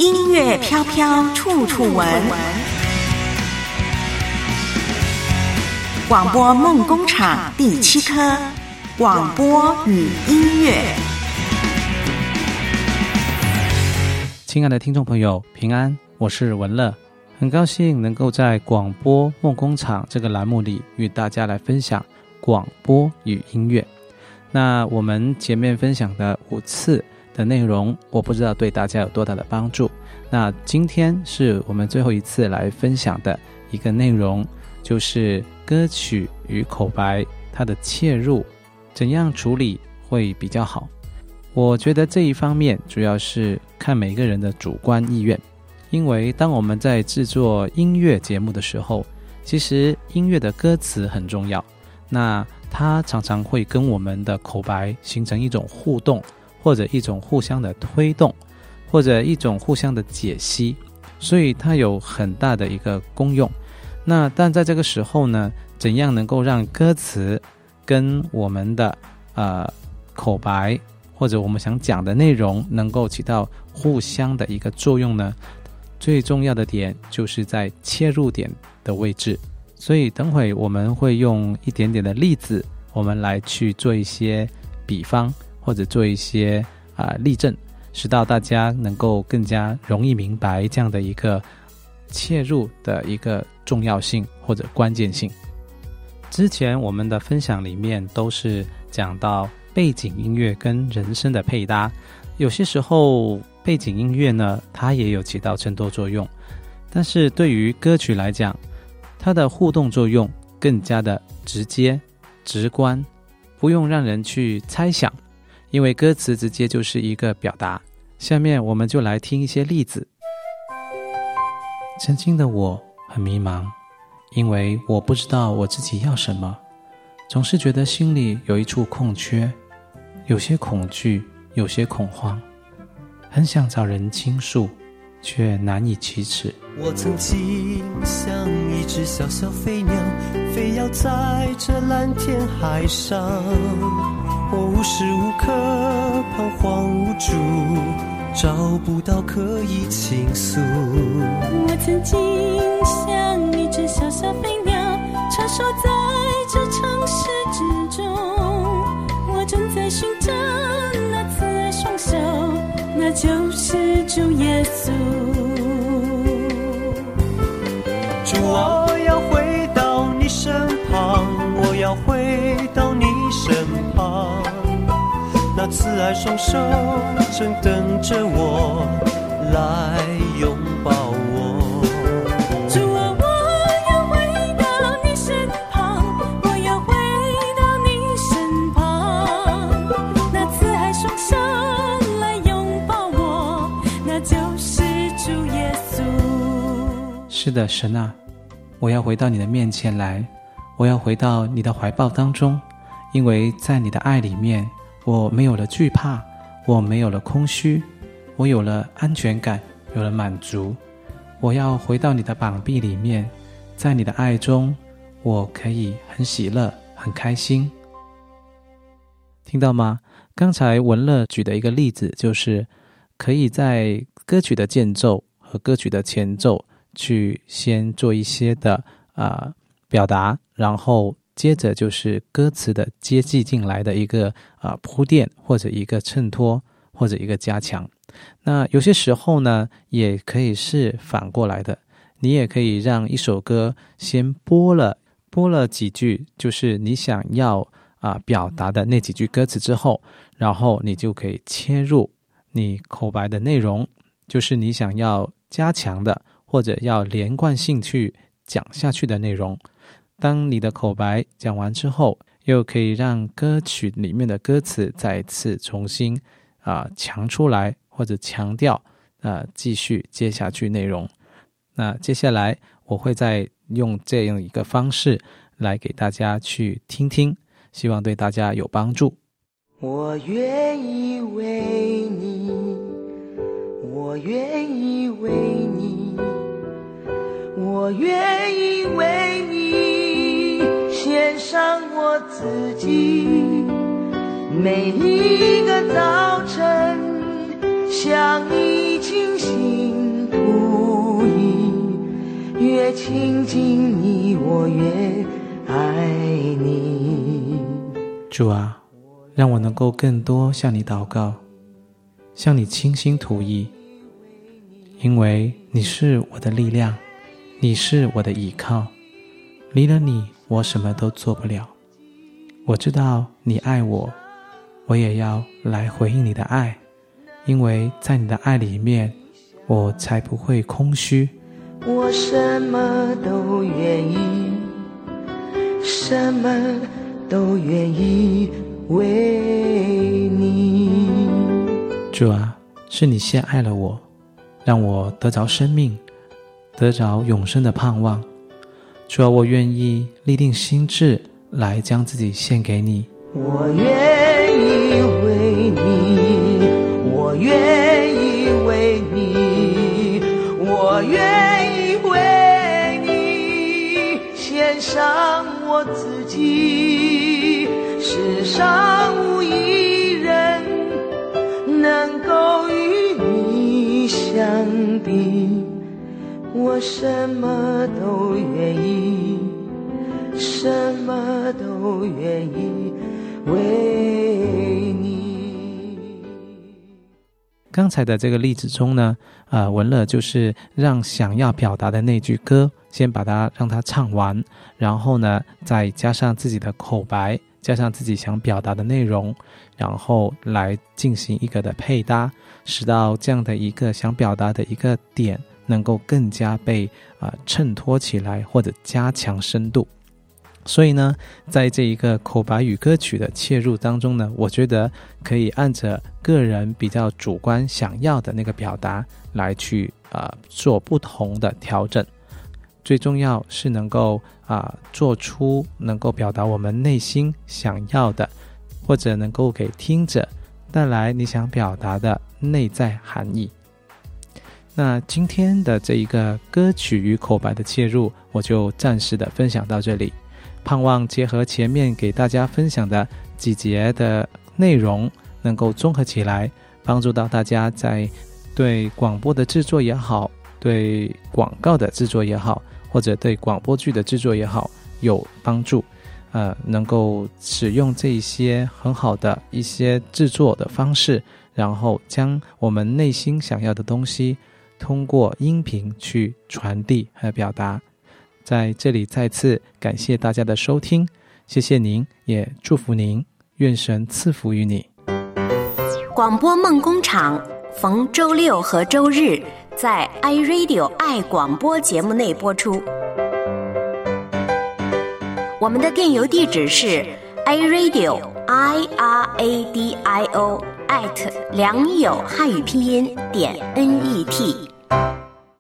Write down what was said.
音乐飘飘处处闻，广播梦工厂第7科，广播与音乐。 亲爱的听众朋友，平安，我是文乐，很高兴能够在广播梦工厂这个栏目里与大家来分享广播与音乐。那我们前面分享的5次的内容，我不知道对大家有多大的帮助。那今天是我们最后一次来分享的一个内容，就是歌曲与口白它的切入怎样处理会比较好。我觉得这一方面主要是看每个人的主观意愿，因为当我们在制作音乐节目的时候，其实音乐的歌词很重要，那它常常会跟我们的口白形成一种互动，或者一种互相的推动，或者一种互相的解析，所以它有很大的一个功用。那但在这个时候呢，怎样能够让歌词跟我们的口白或者我们想讲的内容能够起到互相的一个作用呢？最重要的点就是在切入点的位置。所以等会我们会用一点点的例子，我们来去做一些比方，或者做一些例证，使到大家能够更加容易明白这样的一个切入的一个重要性或者关键性。之前我们的分享里面都是讲到背景音乐跟人声的配搭，有些时候背景音乐呢，它也有起到衬托作用，但是对于歌曲来讲，它的互动作用更加的直接直观，不用让人去猜想，因为歌词直接就是一个表达。下面我们就来听一些例子。曾经的我很迷茫，因为我不知道我自己要什么，总是觉得心里有一处空缺，有些恐惧，有些恐慌，很想找人倾诉，却难以启齿。 我曾经像一只小小飞鸟，飞要在这蓝天海上，我无时无刻彷徨无助，找不到可以倾诉。 我曾经像一只小小飞鸟，穿梭在这城市之中，我正在寻找那慈爱双手，那就是主耶稣。 主，我要回到你身旁，我要回到你身旁，那慈爱双手正等着我来拥抱我。 主啊，我要回到你身旁，我要回到你身旁，那慈爱双手来拥抱我，那就是主耶稣。 是的，神啊，我要回到你的面前来，我要回到你的怀抱当中，因为在你的爱里面，我没有了惧怕，我没有了空虚，我有了安全感，有了满足。我要回到你的膀臂里面，在你的爱中，我可以很喜乐，很开心。听到吗？刚才文乐举的一个例子，就是可以在歌曲的间奏和歌曲的前奏去先做一些的表达，然后接着就是歌词的接济进来的一个铺垫，或者一个衬托，或者一个加强。那有些时候呢，也可以是反过来的，你也可以让一首歌先播了几句，就是你想要表达的那几句歌词之后，然后你就可以切入你口白的内容，就是你想要加强的，或者要连贯性去讲下去的内容。当你的口白讲完之后，又可以让歌曲里面的歌词再一次重新强出来，或者强调继续接下去内容。那接下来我会再用这样一个方式来给大家去听听，希望对大家有帮助。 我愿意为你，我愿意为你，我愿意为你献上我自己。每一个早晨向你倾心， 不移，越亲近你，我越爱你。 主啊，让我能够更多向你祷告，向你倾心吐意，因为你是我的力量，你是我的依靠，离了你，我什么都做不了。我知道你爱我，我也要来回应你的爱，因为在你的爱里面，我才不会空虚。 我什么都愿意，什么都愿意为你。 主啊，是你先爱了我，让我得着生命，得着永生的盼望。主啊，我愿意立定心志来将自己献给你。 我愿意为你，我愿意为你，我愿意为你献上我自己。世上无一人能够与你相比，我什么都愿意，什么都愿意为你。 刚才的这个例子中呢，文乐就是让想要表达的那句歌先把它让它唱完，然后呢再加上自己的口白，加上自己想表达的内容，然后来进行一个的配搭，使到这样的一个想表达的一个点能够更加被衬托起来，或者加强深度。所以呢，在这一个口白与歌曲的切入当中呢，我觉得可以按着个人比较主观想要的那个表达来去做不同的调整。最重要是能够做出能够表达我们内心想要的，或者能够给听者带来你想表达的内在含义。那今天的这一个歌曲与口白的切入，我就暂时的分享到这里，盼望结合前面给大家分享的几节的内容，能够综合起来，帮助到大家在对广播的制作也好，对广告的制作也好，或者对广播剧的制作也好有帮助，能够使用这一些很好的一些制作的方式，然后将我们内心想要的东西通过音频去传递和表达。在这里再次感谢大家的收听，谢谢您，也祝福您，愿神赐福于你。 广播梦工厂逢周六和周日在 iRadio 爱广播节目内播出。我们的电邮地址是 iRadio IRADIO @良友汉语拼音.net。